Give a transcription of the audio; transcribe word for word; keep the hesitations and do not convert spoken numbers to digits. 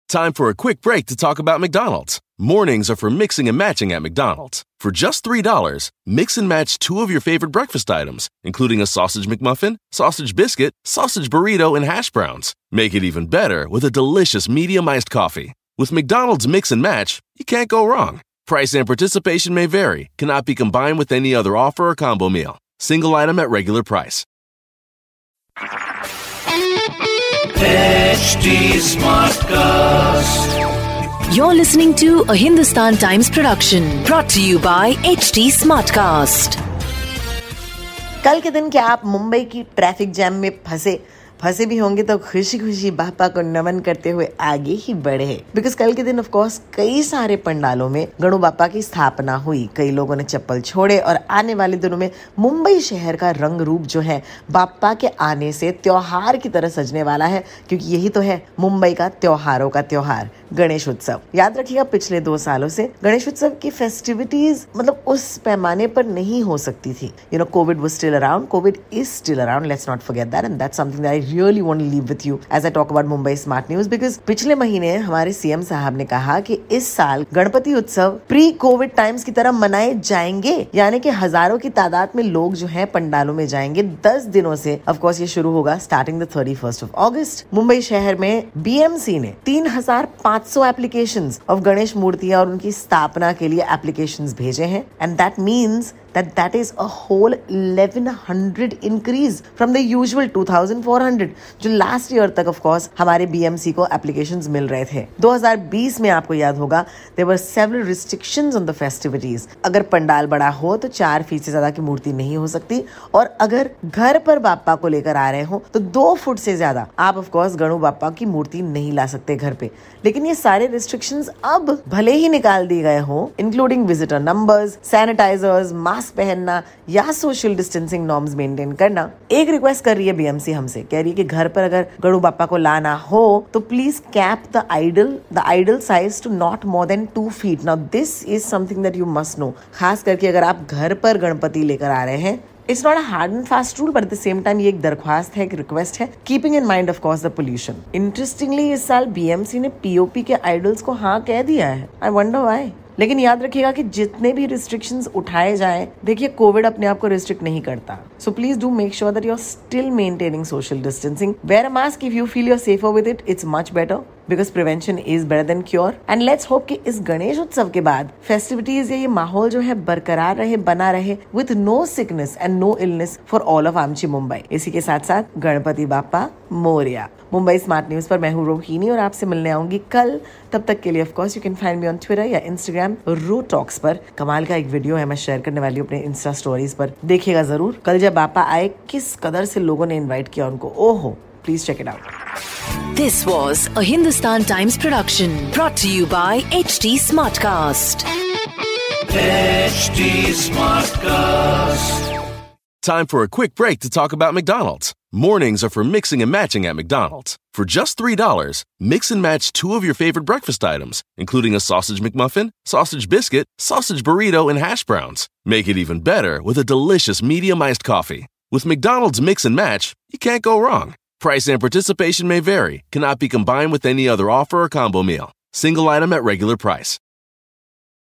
Time for a quick break to talk about McDonald's. Mornings are for mixing and matching at McDonald's. For just three dollars, mix and match two of your favorite breakfast items, including a sausage McMuffin, sausage biscuit, sausage burrito, and hash browns. Make it even better with a delicious medium iced coffee. With McDonald's Mix and Match, you can't go wrong. Price and participation may vary, cannot be combined with any other offer or combo meal. Single item at regular price. H D Smartcast. You're listening to a Hindustan Times production brought to you by H D Smartcast. कल के दिन क्या आप मुंबई की traffic jam में फंसे फंसे भी होंगे तो खुशी खुशी बापा को नमन करते हुए आगे ही बढ़े, बिकॉज कल के दिन ऑफ कोर्स कई सारे पंडालों में गणु बापा की स्थापना हुई। कई लोगों ने चप्पल छोड़े और आने वाले दिनों में मुंबई शहर का रंग रूप जो है बापा के आने से त्योहार की तरह सजने वाला है, क्योंकि यही तो है मुंबई का त्योहारों का त्योहार, गणेश उत्सव। याद रखिएगा, पिछले दो सालों से गणेश उत्सव की फेस्टिविटीज मतलब उस पैमाने पर नहीं हो सकती थी। You know, covid was still around, covid is still around, let's not forget that, and that's something that I really want to leave with you as I talk about Mumbai smart news. Because पिछले महीने हमारे CM साहब ने कहा कि इस साल गणपति उत्सव प्री कोविड टाइम्स की तरह मनाए जाएंगे, यानी कि हजारों की तादाद में लोग जो है पंडालों में जाएंगे। दस दिनों से ऑफ कोर्स ये शुरू होगा starting the thirty first of August. Mumbai शहर में बीएमसी ने तीन हजार पाँच सौ एप्लीकेशंस ऑफ गणेश मूर्तियां और उनकी स्थापना के लिए एप्लीकेशंस भेजे हैं, and that means that that is a whole eleven hundred increase from the usual two thousand four hundred जो लास्ट ईयर तक ऑफ कोर्स हमारे बीएमसी को एप्लीकेशंस मिल रहे थे। दो हज़ार बीस में आपको याद होगा there were several restrictions on the festivities। अगर पंडाल बड़ा हो तो चार फीट से ज्यादा की मूर्ति नहीं हो सकती, और अगर घर पर बापा को लेकर आ रहे हो तो दो फुट से ज्यादा आप ऑफ कोर्स गणु बापा की मूर्ति नहीं ला सकते घर पे। लेकिन ये सारे रिस्ट्रिक्शंस अब भले ही निकाल दिए गए हो, including visitor numbers, sanitisers, mask पहनना या सोशल डिस्टेंसिंग नॉर्म्स मेंटेन करना। एक रिक्वेस्ट कर रही है बीएमसी हमसे, कह रही है कि घर पर अगर गणु बापा को लाना हो तो please cap the idol the idol size to not more than two feet. Now this is something that you must know, खास करके अगर आप घर पर गणपति लेकर आ रहे हैं। It's not a hard and fast rule, but at the same time ये एक दरख्वास्त है, एक रिक्वेस्ट है, keeping in mind of course the pollution. Interestingly इस साल बीएमसी ने पीओपी के आइडल्स को हाँ कह दिया है। I wonder why. लेकिन याद रखिएगा कि जितने भी रिस्ट्रिक्शंस उठाए जाए, देखिए कोविड अपने आप को रिस्ट्रिक्ट नहीं करता। So please do make sure that you are still maintaining social distancing. Wear a mask if you feel you are safer with it, it's much better because prevention is better than cure. And let's hope कि इस गणेश उत्सव के बाद festivities या ये माहौल जो है बरकरार रहे, बना रहे, with no sickness and no illness for all of आमची मुंबई। इसी के साथ साथ गणपति बापा मोरिया। मुंबई स्मार्ट न्यूज पर मैं हूँ रोहिणी और आपसे मिलने आऊंगी कल। तब तक के लिए of course you can find me on Twitter या इंस्टाग्राम रो टॉक्स पर। कमाल का एक वीडियो है मैं शेयर करने वाली हूँ अपने इंस्टा स्टोरीज पर, देखिएगा जरूर। कल जब बापा आए किस कदर से लोगों ने इन्वाइट किया उनको, ओहो, please check it out. This was a Hindustan Times production brought to you by H D Smartcast. H D Smartcast. Time for a quick break to talk about McDonald's. Mornings are for mixing and matching at McDonald's. For just three dollars, mix and match two of your favorite breakfast items, including a sausage McMuffin, sausage biscuit, sausage burrito, and hash browns. Make it even better with a delicious medium iced coffee. With McDonald's Mix and Match, you can't go wrong. Price and participation may vary, cannot be combined with any other offer or combo meal. Single item at regular price.